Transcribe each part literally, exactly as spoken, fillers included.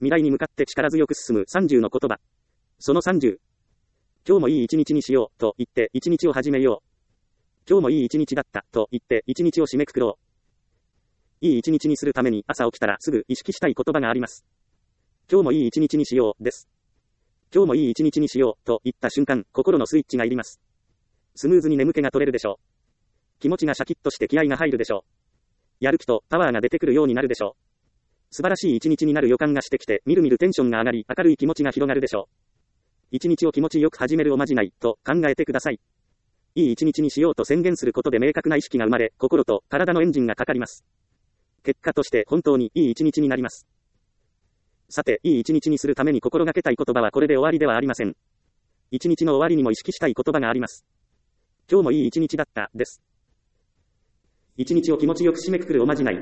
未来に向かって力強く進むさんじゅうの言葉。そのさんじゅう。今日もいい一日にしよう、と言って一日を始めよう。今日もいい一日だった、と言って一日を締めくくろう。いい一日にするために朝起きたらすぐ意識したい言葉があります。今日もいい一日にしよう、です。今日もいい一日にしよう、と言った瞬間、心のスイッチが入ります。スムーズに眠気が取れるでしょう。気持ちがシャキッとして気合が入るでしょう。やる気とパワーが出てくるようになるでしょう。素晴らしい一日になる予感がしてきて、みるみるテンションが上がり、明るい気持ちが広がるでしょう。一日を気持ちよく始めるおまじない、と考えてください。いい一日にしようと宣言することで明確な意識が生まれ、心と体のエンジンがかかります。結果として本当にいい一日になります。さて、いい一日にするために心がけたい言葉はこれで終わりではありません。一日の終わりにも意識したい言葉があります。今日もいい一日だった、です。一日を気持ちよく締めくくるおまじない。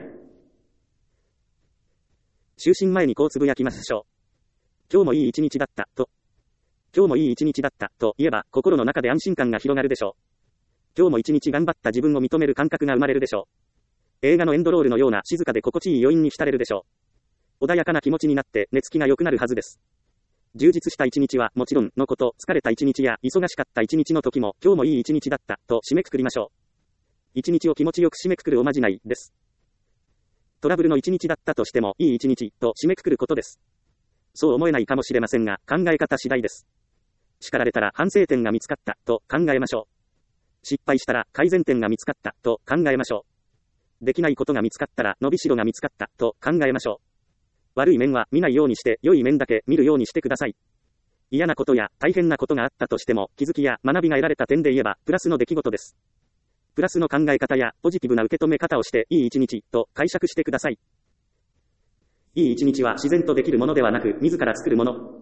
就寝前にこうつぶやきましょう。今日もいい一日だった、と。今日もいい一日だった、と言えば、心の中で安心感が広がるでしょう。今日も一日頑張った自分を認める感覚が生まれるでしょう。映画のエンドロールのような静かで心地いい余韻に浸れるでしょう。穏やかな気持ちになって寝つきが良くなるはずです。充実した一日はもちろんのこと、疲れた一日や忙しかった一日の時も、今日もいい一日だった、と締めくくりましょう。一日を気持ちよく締めくくるおまじないです。トラブルの一日だったとしても、いい一日、と締めくくることです。そう思えないかもしれませんが、考え方次第です。叱られたら反省点が見つかった、と考えましょう。失敗したら改善点が見つかった、と考えましょう。できないことが見つかったら伸びしろが見つかった、と考えましょう。悪い面は見ないようにして、良い面だけ見るようにしてください。嫌なことや大変なことがあったとしても、気づきや学びが得られた点で言えば、プラスの出来事です。プラスの考え方やポジティブな受け止め方をして、いい一日、と解釈してください。いい一日は自然とできるものではなく、自ら作るもの。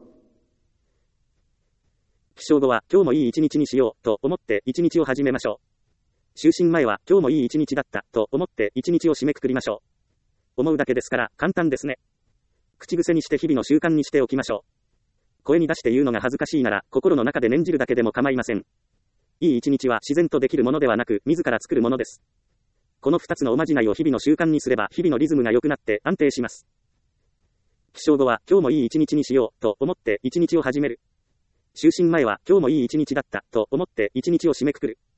起床後は、今日もいい一日にしよう、と思って一日を始めましょう。就寝前は、今日もいい一日だった、と思って一日を締めくくりましょう。思うだけですから、簡単ですね。口癖にして日々の習慣にしておきましょう。声に出して言うのが恥ずかしいなら、心の中で念じるだけでも構いません。いい一日は自然とできるものではなく、自ら作るものです。この二つのおまじないを日々の習慣にすれば、日々のリズムが良くなって安定します。起床後は、今日もいい一日にしよう、と思って一日を始める。就寝前は、今日もいい一日だった、と思って一日を締めくくる。